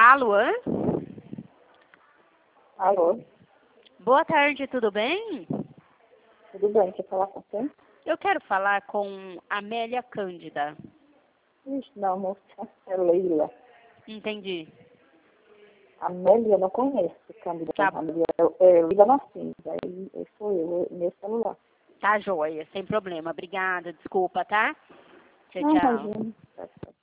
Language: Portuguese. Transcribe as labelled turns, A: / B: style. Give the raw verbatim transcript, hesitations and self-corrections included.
A: Alô?
B: Alô?
A: Boa tarde, tudo bem?
B: Tudo bem, quer falar com você?
A: Eu quero falar com Amélia Cândida.
B: Ixi, não, moça, é Leila.
A: Entendi.
B: Amélia eu não conheço, Cândida.
A: Tá,
B: Amélia é, é Leila Martins, aí eu sou eu, meu celular.
A: tá joia, sem problema. Obrigada, desculpa, tá? Tchau,
B: Não,
A: tchau.
B: imagina. Tá, tá.